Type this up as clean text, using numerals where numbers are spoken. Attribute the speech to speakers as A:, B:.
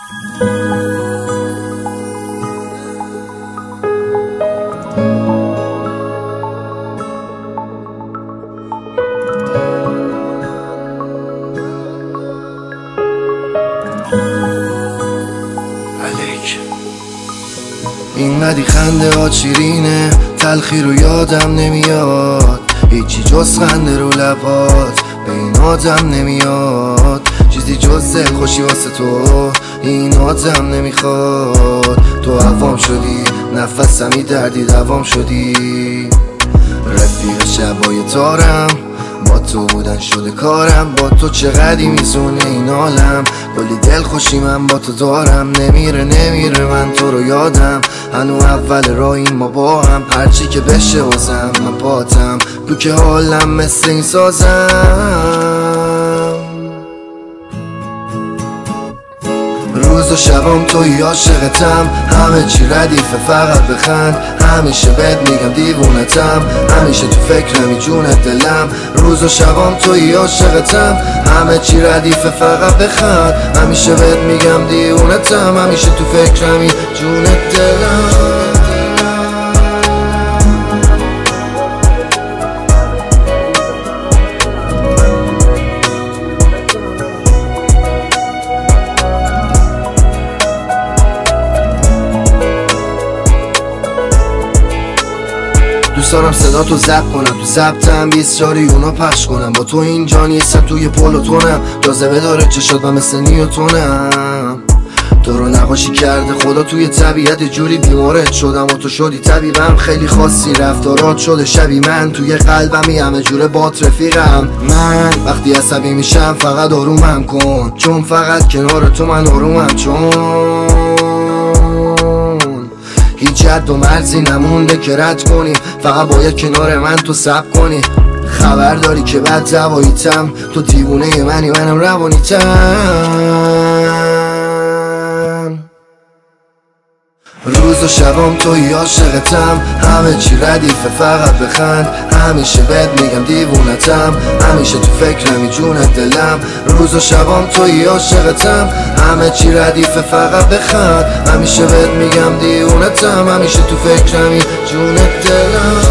A: اینقدی خنده ها شیرینه، تلخی رو یادم نمیاد، هیچی جز خنده رو لبات به این آدم نمیاد، چیزی جز دل خوشی واسه تو این آدم نمیخواد. تو عوام شدی، نفسمی دردی دوام شدی، رفیق شبای تارم با تو بودن شده کارم، با تو چقدی میزونه این عالم، کلی دل خوشی من با تو دارم، نمیره من تو رو یادم، هنو اول راهیم ما با هم، هرچی که بشه واسم من پاتم، تو که حالم مثل این سازم. روز و شبام توی عاشقتم، همه چی ردیفه فقط بخند، همیشه بهت میگم دیوونتم، همیشه تو فکرمی جونت دلم. روز و شبام توی عاشقتم، همه چی ردیفه فقط بخند، همیشه بهت میگم دیوونتم، همیشه تو فکرمی جونت دلم. دوست دارم صدا تو ضبط کنم، تو ضبطم 20 جاری اونو پخش کنم، با تو اینجا نیستم توی پلوتونم، جاذبه داره چشات من مثل نیوتونم، تو رو نقاشی کرده خدا توی طبیعت جوری بیمارت شدم و تو شدی طبیبم، خیلی خاصی رفتارات شده شبیه من، توی قلبمی همه جوره بات رفیقم. من وقتی عصبی میشم فقط آرومم کن، چون فقط کنار تو من آرومم، چون هیچ حد و مرزی نمونده که رد کنی، فقط باید کنار من تو صبر کنی، خبر داری که بد رواییتم، تو دیوونه منی منم روانیتم. روز و شبام توی عاشقتم، همه چی ردیفه فقط بخند، همیشه بهت میگم دیوونتم، همیشه تو فکرمی جونت دلم. روز و شبام توی عاشقتم، همه چی ردیفه فقط بخند، همیشه بهت میگم دیوونتم، همیشه تو فکرمی جونت دلم.